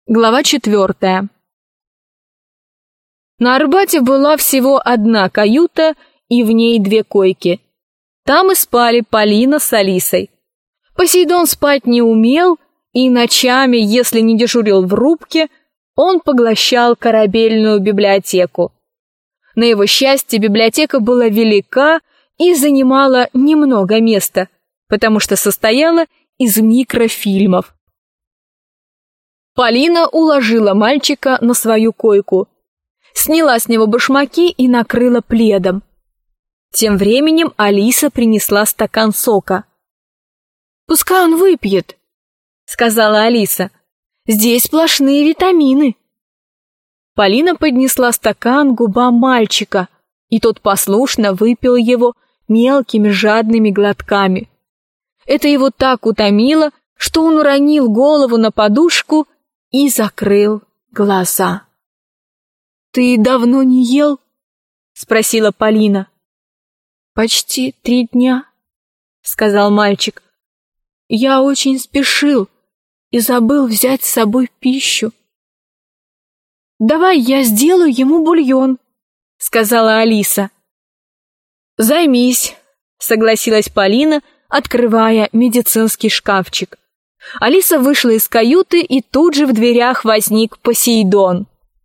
Глава 4. На Арбате была всего одна каюта и в ней 2 койки. Там и спали Полина с Алисой. Посейдон спать не умел, и ночами, если не дежурил в рубке, он поглощал корабельную библиотеку. На его счастье, библиотека была велика и занимала немного места, потому что состояла из микрофильмов. Полина уложила мальчика на свою койку, сняла с него башмаки и накрыла пледом. Тем временем Алиса принесла стакан сока. «Пускай он выпьет», — сказала Алиса. «Здесь сплошные витамины». Полина поднесла стакан к губам мальчика, и тот послушно выпил его мелкими жадными глотками. Это его так утомило, что он уронил голову на подушку и закрыл глаза. «Ты давно не ел?» — спросила Полина. «Почти 3 дня», — сказал мальчик. «Я очень спешил и забыл взять с собой пищу». «Давай я сделаю ему бульон», — сказала Алиса. «Займись», — согласилась Полина, открывая медицинский шкафчик. Алиса вышла из каюты, и тут же в дверях возник Посейдон.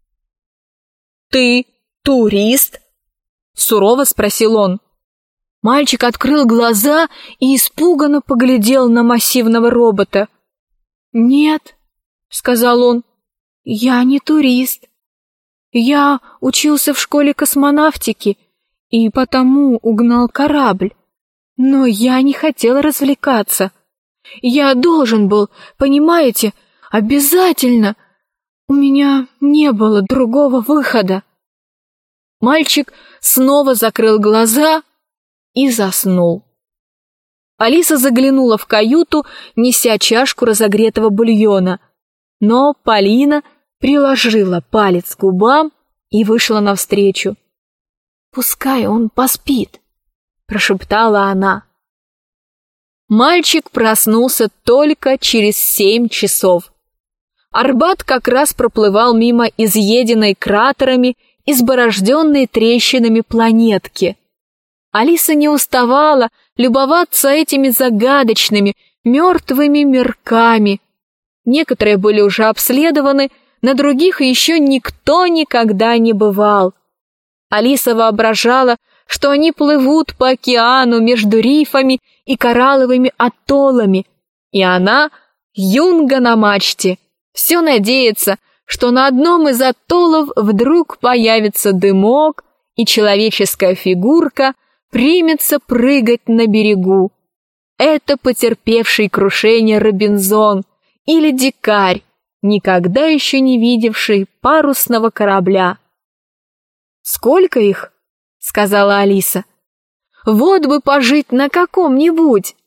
«Ты турист?» — сурово спросил он. Мальчик открыл глаза и испуганно поглядел на массивного робота. «Нет», — сказал он, — «я не турист. Я учился в школе космонавтики и потому угнал корабль. Но я не хотел развлекаться. Я должен был, понимаете, обязательно. У меня не было другого выхода». Мальчик снова закрыл глаза и заснул. Алиса заглянула в каюту, неся чашку разогретого бульона, но Полина приложила палец к губам и вышла навстречу. «Пускай он поспит», — прошептала она. Мальчик проснулся только через 7 часов. Арбат как раз проплывал мимо изъеденной кратерами, изборожденной трещинами планетки. Алиса не уставала любоваться этими загадочными, мертвыми мирками. Некоторые были уже обследованы, на других еще никто никогда не бывал. Алиса воображала, что они плывут по океану между рифами и коралловыми атоллами, и она, юнга на мачте, все надеется, что на одном из атоллов вдруг появится дымок, и человеческая фигурка примется прыгать на берегу. Это потерпевший крушение Робинзон или дикарь, никогда еще не видевший парусного корабля. «Сколько их?» — сказала Алиса. «Вот бы пожить на каком-нибудь».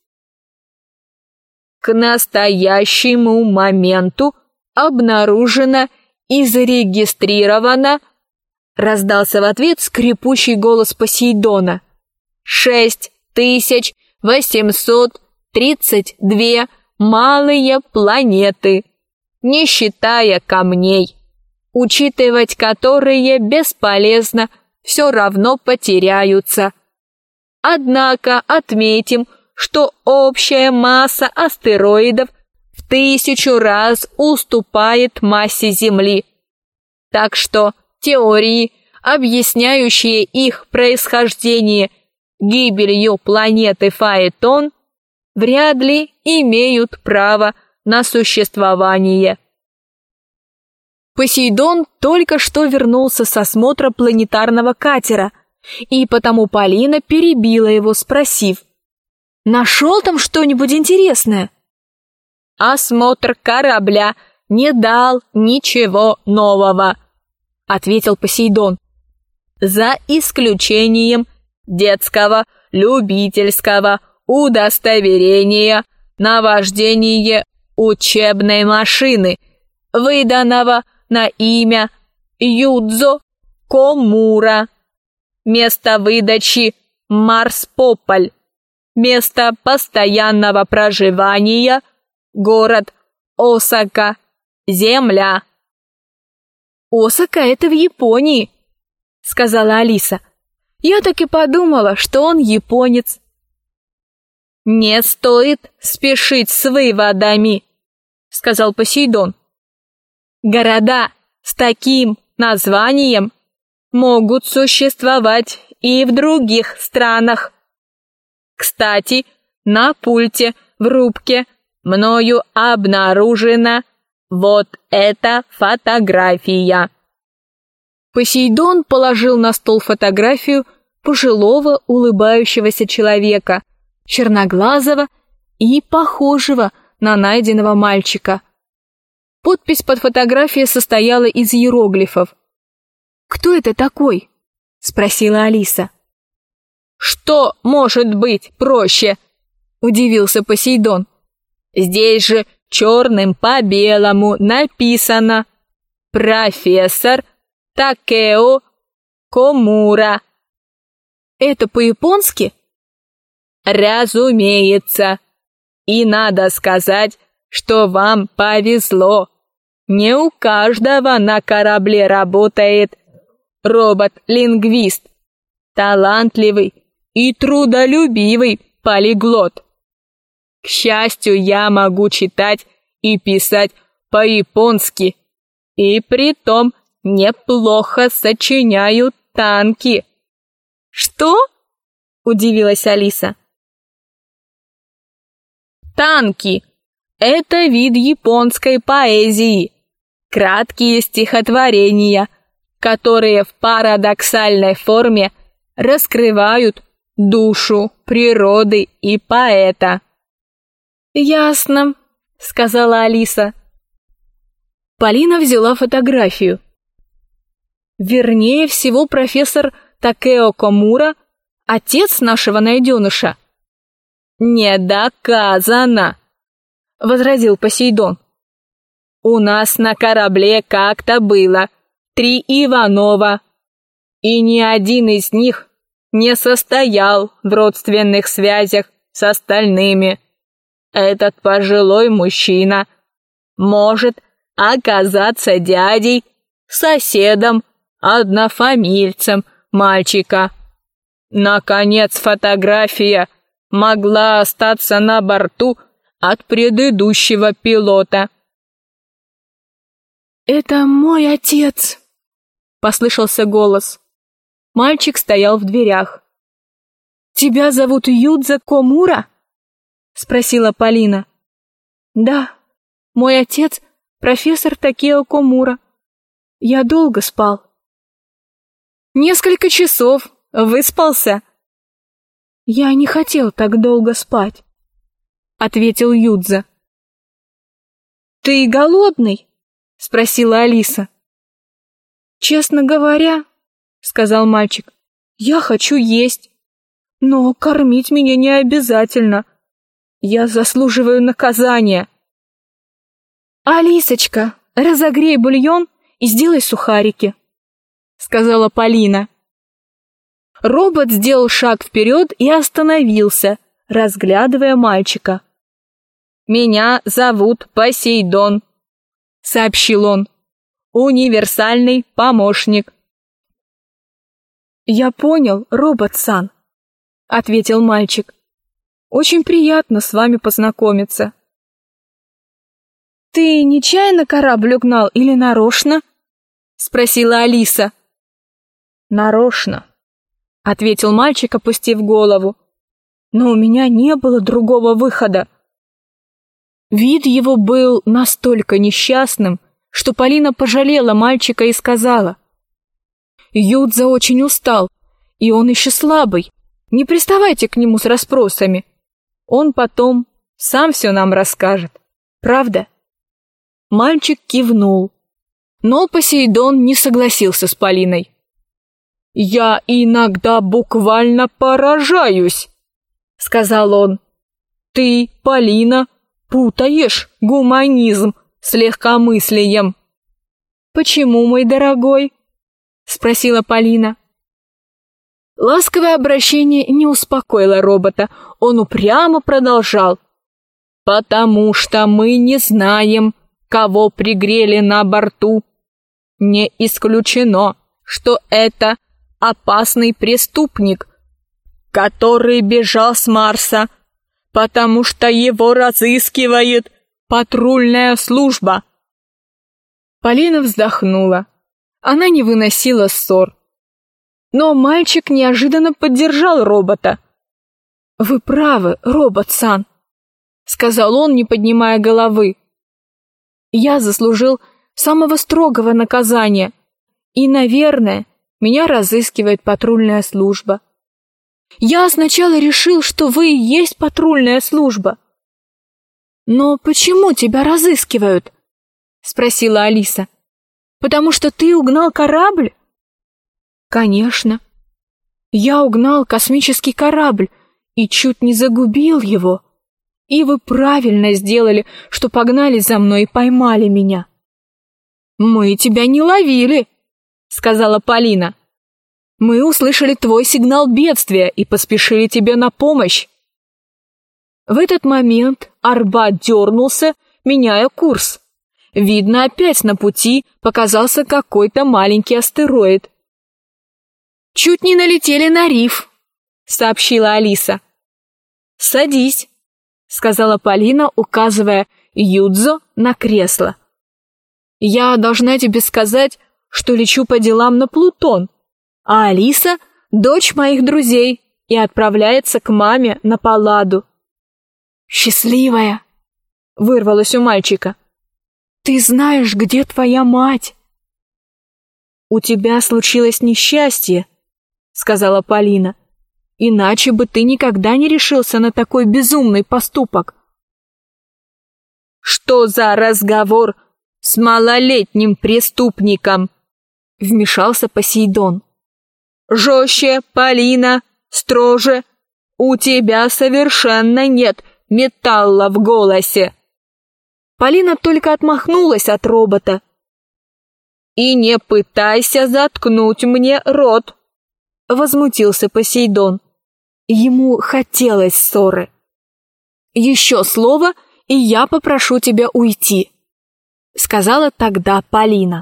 «К настоящему моменту обнаружено и зарегистрировано», — раздался в ответ скрипучий голос Посейдона, 6832 малые планеты, не считая камней, учитывать которые бесполезно, все равно потеряются. Однако отметим, что общая масса астероидов в 1000 раз уступает массе Земли. Так что теории, объясняющие их происхождение гибелью планеты Фаэтон, вряд ли имеют право на существование. Посейдон только что вернулся с осмотра планетарного катера, и потому Полина перебила его, спросив: «Нашел там что-нибудь интересное?» «Осмотр корабля не дал ничего нового», — ответил Посейдон. «За исключением детского любительского удостоверения на вождение учебной машины, выданного на имя Юдзо Комура. Место выдачи Марс-Пополь. Место постоянного проживания город Осака. земля. Осака — это в Японии, сказала Алиса. Я так и подумала, что он японец. Не стоит спешить с выводами, сказал Посейдон. Города с таким названием могут существовать и в других странах. Кстати, на пульте в рубке мною обнаружена вот эта фотография. Посейдон положил на стол фотографию пожилого улыбающегося человека, черноглазого и похожего на найденного мальчика. Подпись под фотографией состояла из иероглифов. «Кто это такой?» — спросила Алиса. «Что может быть проще?» — удивился Посейдон. «Здесь же черным по белому написано «Профессор Такео Комура». «Это по-японски?» «Разумеется. И надо сказать, что вам повезло. Не у каждого на корабле работает робот-лингвист, талантливый и трудолюбивый полиглот. К счастью, я могу читать и писать по-японски, и притом неплохо сочиняю танки». «Что?» — удивилась Алиса. Танки — это вид японской поэзии, краткие стихотворения, которые в парадоксальной форме раскрывают душу природы и поэта. «Ясно», — сказала Алиса. Полина взяла фотографию. Вернее всего, профессор Такео Комура — отец нашего найденыша. «Не доказано», — возразил Посейдон. «У нас на корабле как-то было 3 Иванова, и ни один из них не состоял в родственных связях с остальными. Этот пожилой мужчина может оказаться дядей, соседом, однофамильцем мальчика. Наконец, фотография могла остаться на борту от предыдущего пилота». «Это мой отец», — послышался голос. Мальчик стоял в дверях. «Тебя зовут Юдза Комура?» — спросила Полина. «Да, мой отец — профессор Такео Комура. Я долго спал». «Несколько часов. Выспался?» «Я не хотел так долго спать», — ответил Юдза. «Ты голодный?» — спросила Алиса. «Честно говоря, — сказал мальчик, — я хочу есть, но кормить меня не обязательно. Я заслуживаю наказания». «Алисочка, разогрей бульон и сделай сухарики», — сказала Полина. Робот сделал шаг вперед и остановился, разглядывая мальчика. «Меня зовут Посейдон», — сообщил он. «Универсальный помощник». «Я понял, робот-сан», — ответил мальчик. «Очень приятно с вами познакомиться». «Ты нечаянно корабль угнал или нарочно?» — спросила Алиса. «Нарочно», — ответил мальчик, опустив голову. «Но у меня не было другого выхода». Вид его был настолько несчастным, что Полина пожалела мальчика и сказала: «Юдза очень устал, и он еще слабый. Не приставайте к нему с расспросами. Он потом сам все нам расскажет. Правда?» Мальчик кивнул, но Посейдон не согласился с Полиной. «Я иногда буквально поражаюсь», — сказал он. «Ты, Полина, путаешь гуманизм с легкомыслием». «Почему, мой дорогой?» — спросила Полина. Ласковое обращение не успокоило робота. Он упрямо продолжал: «Потому что мы не знаем, кого пригрели на борту. Не исключено, что это опасный преступник, который бежал с Марса, потому что его разыскивает патрульная служба». Полина вздохнула. Она не выносила ссор. Но мальчик неожиданно поддержал робота. «Вы правы, робот-сан», — сказал он, не поднимая головы. «Я заслужил самого строгого наказания, и, наверное, меня разыскивает патрульная служба. Я сначала решил, что вы и есть патрульная служба». «Но почему тебя разыскивают?» — спросила Алиса. «Потому что ты угнал корабль?» «Конечно. Я угнал космический корабль и чуть не загубил его. И вы правильно сделали, что погнали за мной и поймали меня». «Мы тебя не ловили», — сказала Полина. «Мы услышали твой сигнал бедствия и поспешили тебе на помощь». В этот момент Арбат дернулся, меняя курс. Видно, опять на пути показался какой-то маленький астероид. «Чуть не налетели на риф», — сообщила Алиса. «Садись», — сказала Полина, указывая Юдзо на кресло. «Я должна тебе сказать, что лечу по делам на Плутон, а Алиса — дочь моих друзей и отправляется к маме на Палладу». «Счастливая!» — вырвалось у мальчика. «Ты знаешь, где твоя мать?» «У тебя случилось несчастье», — сказала Полина. «Иначе бы ты никогда не решился на такой безумный поступок». «Что за разговор с малолетним преступником?» — вмешался Посейдон. «Жестче, Полина, строже. У тебя совершенно нет металла в голосе». Полина только отмахнулась от робота. «И не пытайся заткнуть мне рот», — возмутился Посейдон. Ему хотелось ссоры. «Еще слово, и я попрошу тебя уйти», — сказала тогда Полина.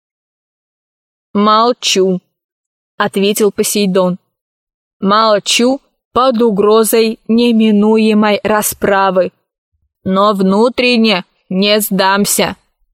«Молчу», — ответил Посейдон. «Молчу под угрозой неминуемой расправы, но внутренне не сдамся».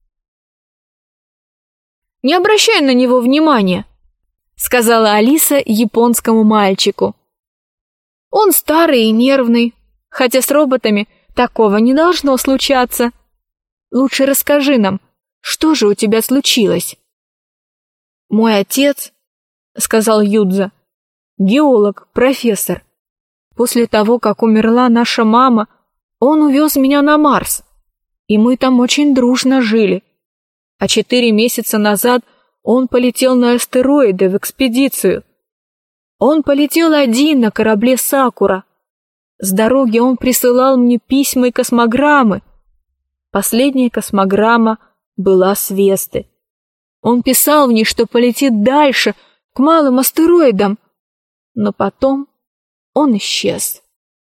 «Не обращай на него внимания», — сказала Алиса японскому мальчику. «Он старый и нервный, хотя с роботами такого не должно случаться. Лучше расскажи нам, что же у тебя случилось?» «Мой отец», — сказал Юдзо, — «геолог, профессор. После того, как умерла наша мама, он увез меня на Марс, и мы там очень дружно жили. А 4 месяца назад он полетел на астероиды в экспедицию. Он полетел один на корабле «Сакура». С дороги он присылал мне письма и космограммы. Последняя космограмма была с Весты. Он писал в ней, что полетит дальше, к малым астероидам. Но потом он исчез».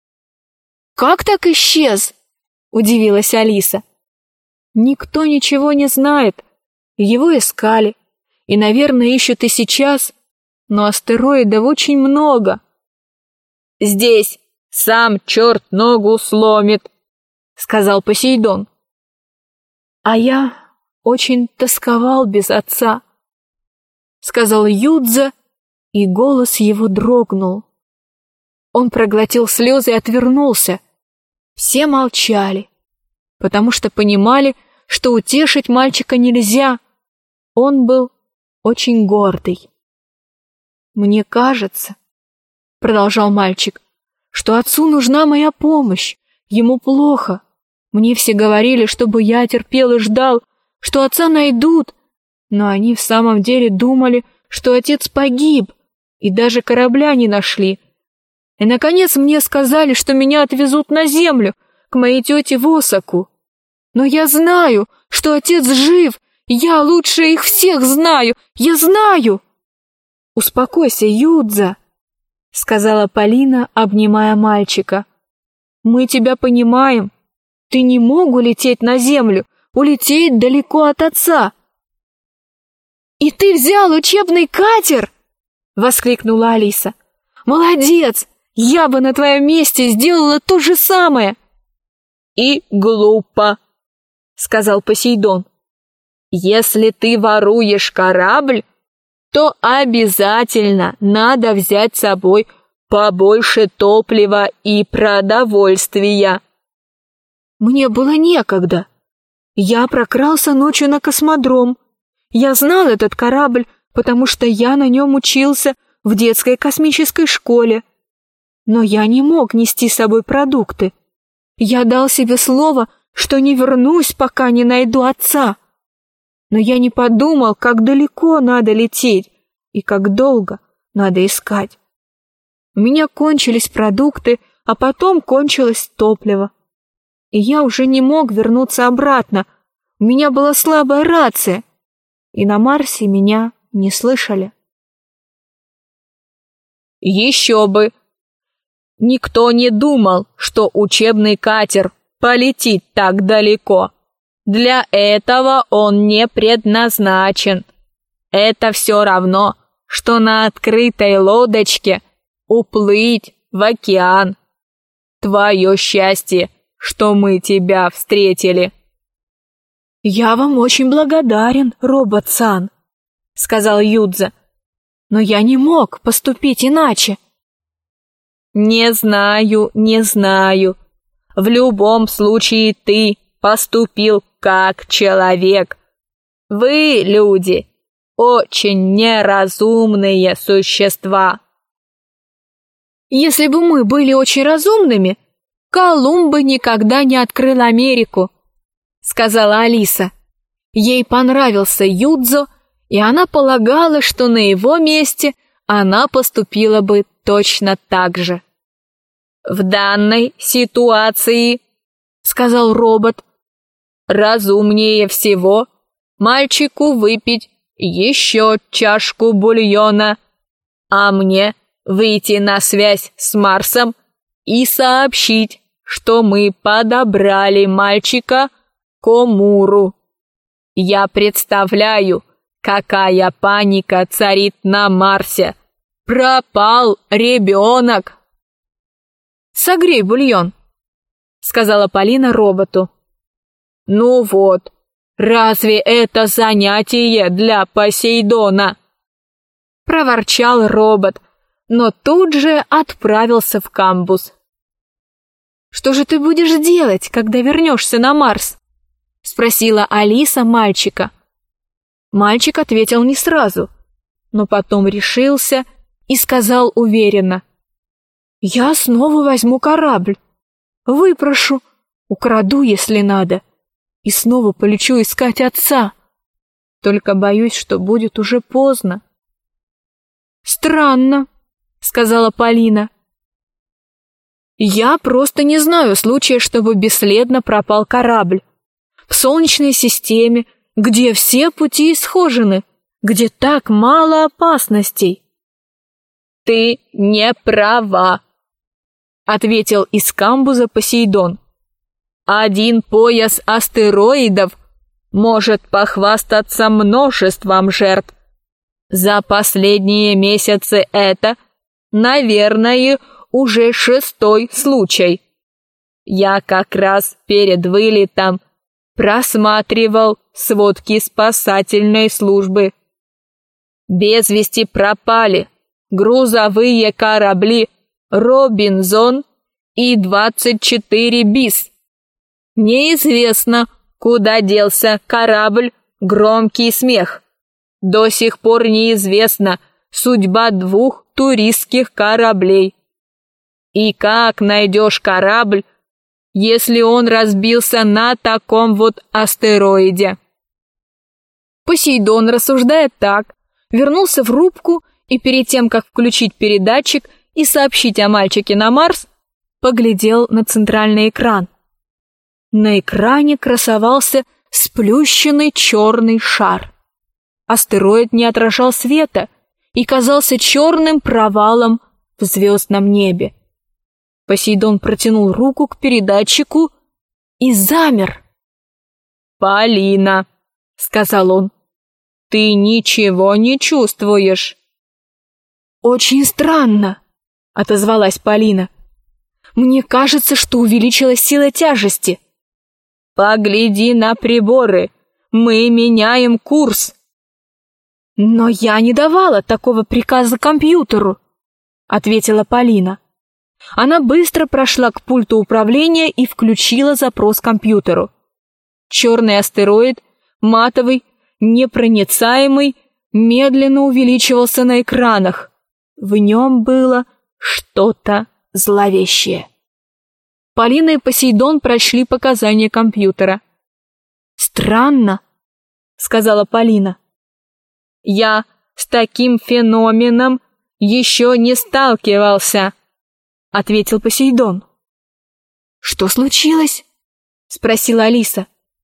«Как так исчез?» — удивилась Алиса. «Никто ничего не знает. Его искали. И, наверное, ищут и сейчас. Но астероидов очень много». «Здесь сам черт ногу сломит», — сказал Посейдон. «А я очень тосковал без отца», — сказал Юдзо, и голос его дрогнул. Он проглотил слезы и отвернулся. Все молчали, потому что понимали, что утешить мальчика нельзя. Он был очень гордый. «Мне кажется, — продолжал мальчик, — что отцу нужна моя помощь. Ему плохо. Мне все говорили, чтобы я терпел и ждал, что отца найдут, но они в самом деле думали, что отец погиб, и даже корабля не нашли. И, наконец, мне сказали, что меня отвезут на землю, к моей тете в Осаку. Но я знаю, что отец жив, я лучше их всех знаю, я знаю!» «Успокойся, Юдзо», — сказала Полина, обнимая мальчика. «Мы тебя понимаем. Ты не мог улететь на землю, улететь далеко от отца. «И ты взял учебный катер?» — воскликнула Алиса. «Молодец! Я бы на твоем месте сделала то же самое!» «И глупо», — сказал Посейдон. «Если ты воруешь корабль, то обязательно надо взять с собой побольше топлива и продовольствия». «Мне было некогда. Я прокрался ночью на космодром. Я знал этот корабль, потому что я на нем учился в детской космической школе. Но я не мог нести с собой продукты. Я дал себе слово, что не вернусь, пока не найду отца. Но я не подумал, как далеко надо лететь и как долго надо искать. У меня кончились продукты, а потом кончилось топливо. И я уже не мог вернуться обратно. У меня была слабая рация, и на Марсе меня не слышали». «Еще бы! Никто не думал, что учебный катер полетит так далеко. Для этого он не предназначен. Это все равно, что на открытой лодочке уплыть в океан. Твое счастье, что мы тебя встретили». «Я вам очень благодарен, робот-сан», — сказал Юдза. «Но я не мог поступить иначе». «Не знаю, не знаю. В любом случае ты поступил как человек. Вы, люди, очень неразумные существа». «Если бы мы были очень разумными, Колумб бы никогда не открыл Америку», — сказала Алиса. Ей понравился Юдзо, и она полагала, что на его месте она поступила бы точно так же. «В данной ситуации, — сказал робот, — разумнее всего мальчику выпить еще чашку бульона, а мне выйти на связь с Марсом и сообщить, что мы подобрали мальчика Комуру. Я представляю, какая паника царит на Марсе. Пропал ребенок!» «Согрей бульон», — сказала Полина роботу. «Ну вот, разве это занятие для Посейдона?» — проворчал робот, но тут же отправился в камбуз. «Что же ты будешь делать, когда вернешься на Марс?» — спросила Алиса мальчика. Мальчик ответил не сразу, но потом решился и сказал уверенно: «Я снова возьму корабль, выпрошу, украду, если надо, и снова полечу искать отца. Только боюсь, что будет уже поздно». «Странно», — сказала Полина. «Я просто не знаю случая, чтобы бесследно пропал корабль. В Солнечной системе, где все пути схожены, где так мало опасностей». «Ты не права», — ответил из камбуза Посейдон. «Один пояс астероидов может похвастаться множеством жертв. За последние месяцы это, наверное, уже 6-й случай. Я как раз перед вылетом просматривал сводки спасательной службы. Без вести пропали грузовые корабли «Робинзон» и 24 БИС. Неизвестно, куда делся корабль «Громкий смех». До сих пор неизвестна судьба 2 туристских кораблей. И как найдешь корабль, если он разбился на таком вот астероиде?» Посейдон, рассуждая так, вернулся в рубку и перед тем, как включить передатчик и сообщить о мальчике на Марс, поглядел на центральный экран. На экране красовался сплющенный черный шар. Астероид не отражал света и казался черным провалом в звездном небе. Посейдон протянул руку к передатчику и замер. «Полина», — сказал он, — «ты ничего не чувствуешь?» «Очень странно», — отозвалась Полина. «Мне кажется, что увеличилась сила тяжести». «Погляди на приборы, мы меняем курс». «Но я не давала такого приказа компьютеру», — ответила Полина. Она быстро прошла к пульту управления и включила запрос компьютеру. Черный астероид, матовый, непроницаемый, медленно увеличивался на экранах. В нем было что-то зловещее. Полина и Посейдон прочли показания компьютера. «Странно», — сказала Полина. «Я с таким феноменом еще не сталкивался», — ответил Посейдон. «Что случилось?» — спросила Алиса.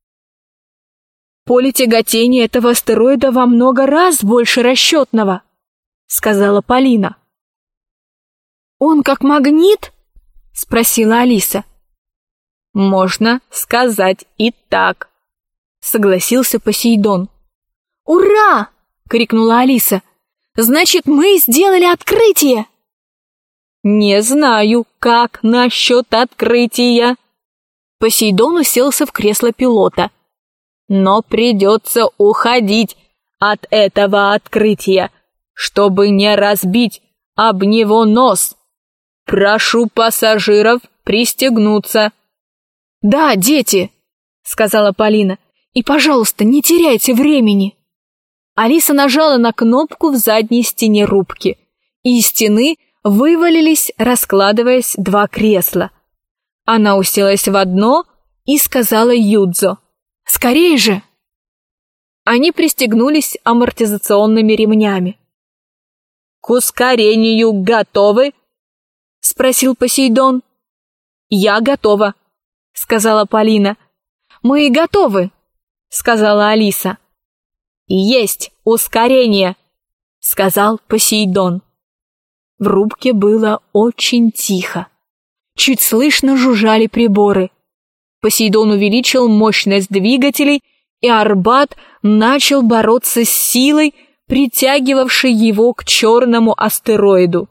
«Поле тяготения этого астероида во много раз больше расчетного», — сказала Полина. «Он как магнит?» — спросила Алиса. «Можно сказать и так», — согласился Посейдон. «Ура!» — крикнула Алиса. «Значит, мы сделали открытие!» «Не знаю, как насчет открытия». Посейдон уселся в кресло пилота. «Но придется уходить от этого открытия, чтобы не разбить об него нос. Прошу пассажиров пристегнуться». «Да, дети», — сказала Полина, — «и, пожалуйста, не теряйте времени». Алиса нажала на кнопку в задней стене рубки, и из стены вывалились, раскладываясь, два кресла. Она уселась в одно и сказала Юдзо: «Скорей же!» Они пристегнулись амортизационными ремнями. «К ускорению готовы?» — спросил Посейдон. «Я готова», — сказала Полина. «Мы готовы», — сказала Алиса. «Есть ускорение», — сказал Посейдон. В рубке было очень тихо. Чуть слышно жужжали приборы. Посейдон увеличил мощность двигателей, и Арбат начал бороться с силой, притягивавшей его к черному астероиду.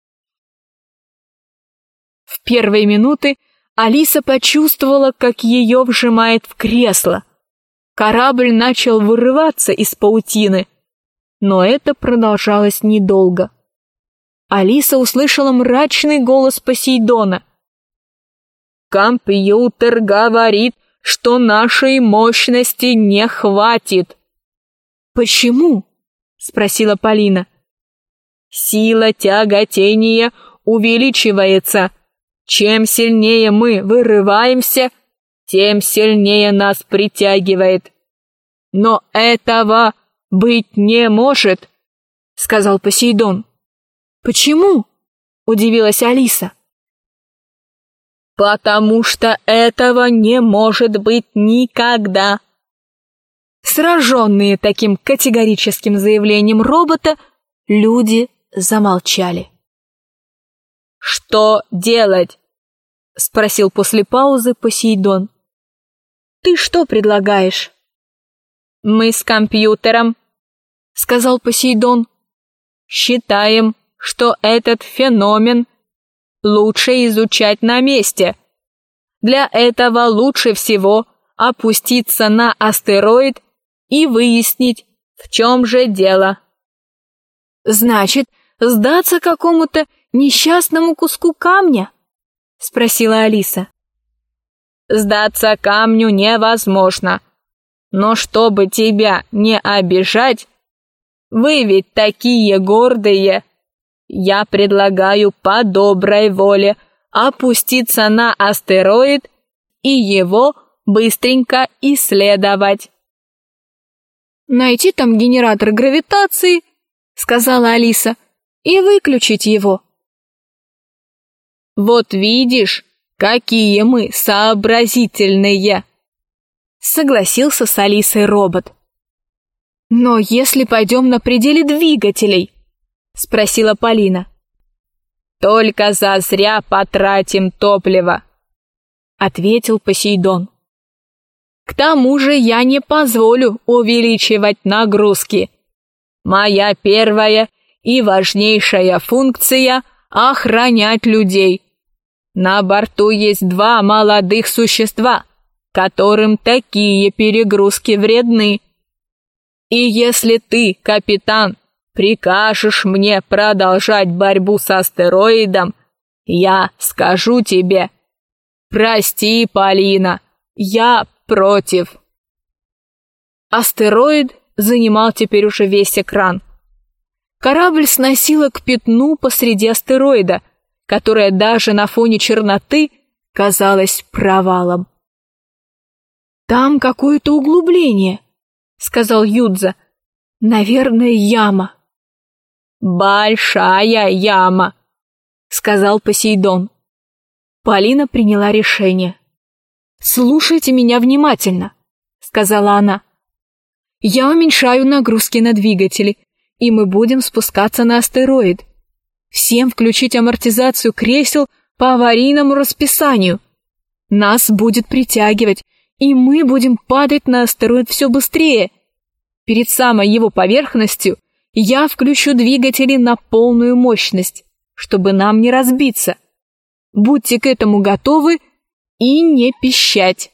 В первые минуты Алиса почувствовала, как ее вжимает в кресло. Корабль начал вырываться из паутины, но это продолжалось недолго. Алиса услышала мрачный голос Посейдона. «Компьютер говорит, что нашей мощности не хватит». «Почему?» — спросила Полина. «Сила тяготения увеличивается. Чем сильнее мы вырываемся, тем сильнее нас притягивает. Но этого быть не может», — сказал Посейдон. «Почему?» — удивилась Алиса. «Потому что этого не может быть никогда». Сраженные таким категорическим заявлением робота, люди замолчали. «Что делать?» — спросил после паузы Посейдон. «Ты что предлагаешь?» «Мы с компьютером», — сказал Посейдон, — «считаем, что этот феномен лучше изучать на месте. Для этого лучше всего опуститься на астероид и выяснить, в чем же дело». «Значит, сдаться какому-то несчастному куску камня?» — спросила Алиса. «Сдаться камню невозможно. Но чтобы тебя не обижать, вы ведь такие гордые, я предлагаю по доброй воле опуститься на астероид и его быстренько исследовать». «Найти там генератор гравитации», — сказала Алиса, — «и выключить его». «Вот видишь, какие мы сообразительные», — согласился с Алисой робот. «Но если пойдем на пределе двигателей?» — спросила Полина. «Только зазря потратим топливо», — ответил Посейдон. К тому же я не позволю увеличивать нагрузки. Моя первая и важнейшая функция – охранять людей. На борту есть 2 молодых существа, которым такие перегрузки вредны. И если ты, капитан, прикажешь мне продолжать борьбу с астероидом, я скажу тебе: прости, Полина, я против. Астероид занимал теперь уже весь экран. Корабль сносило к пятну посреди астероида, которое даже на фоне черноты казалось провалом. «Там какое-то углубление», — сказал Юдза. «Наверное, яма». «Большая яма», — сказал Посейдон. Полина приняла решение. «Слушайте меня внимательно», — сказала она. «Я уменьшаю нагрузки на двигатели, и мы будем спускаться на астероид. Всем включить амортизацию кресел по аварийному расписанию. Нас будет притягивать, и мы будем падать на астероид все быстрее. Перед самой его поверхностью я включу двигатели на полную мощность, чтобы нам не разбиться. Будьте к этому готовы и не пищать».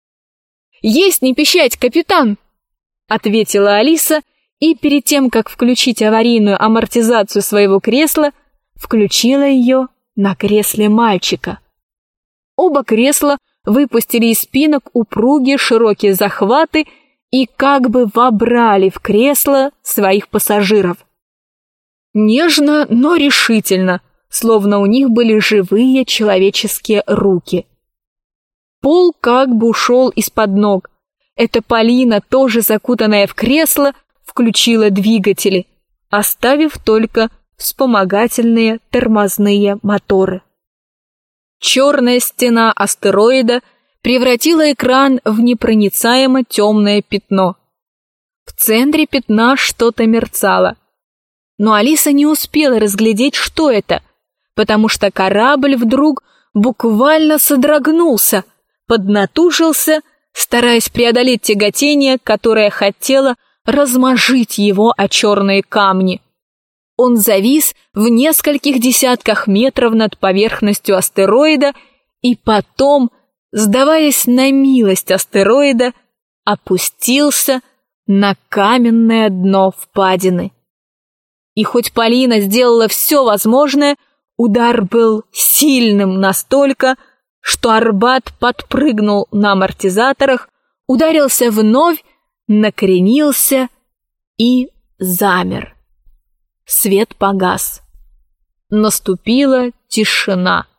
«Есть не пищать, капитан!» — ответила Алиса, и перед тем, как включить аварийную амортизацию своего кресла, включила ее на кресле мальчика. Оба кресла выпустили из спинок упругие широкие захваты и как бы вобрали в кресло своих пассажиров. Нежно, но решительно, словно у них были живые человеческие руки. Пол как бы ушел из-под ног. Эта Полина, тоже закутанная в кресло, включила двигатели, оставив только вспомогательные тормозные моторы. Черная стена астероида превратила экран в непроницаемо темное пятно. В центре пятна что-то мерцало. Но Алиса не успела разглядеть, что это, потому что корабль вдруг буквально содрогнулся, поднатужился, стараясь преодолеть тяготение, которое хотело размажить его о черные камни. Он завис в нескольких десятках метров над поверхностью астероида и потом, сдаваясь на милость астероида, опустился на каменное дно впадины. И хоть Полина сделала все возможное, удар был сильным настолько, что Арбат подпрыгнул на амортизаторах, ударился вновь, накренился и замер. Свет погас. Наступила тишина.